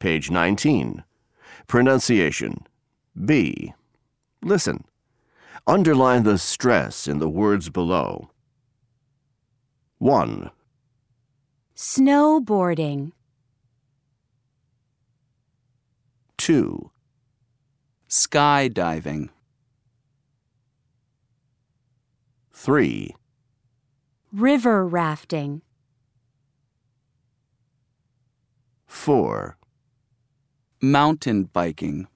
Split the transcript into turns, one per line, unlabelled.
Page 19. Pronunciation. B. Listen. Underline the stress in the words below. 1.
Snowboarding.
2.
Skydiving.
3.
River rafting.
4.
Mountain biking.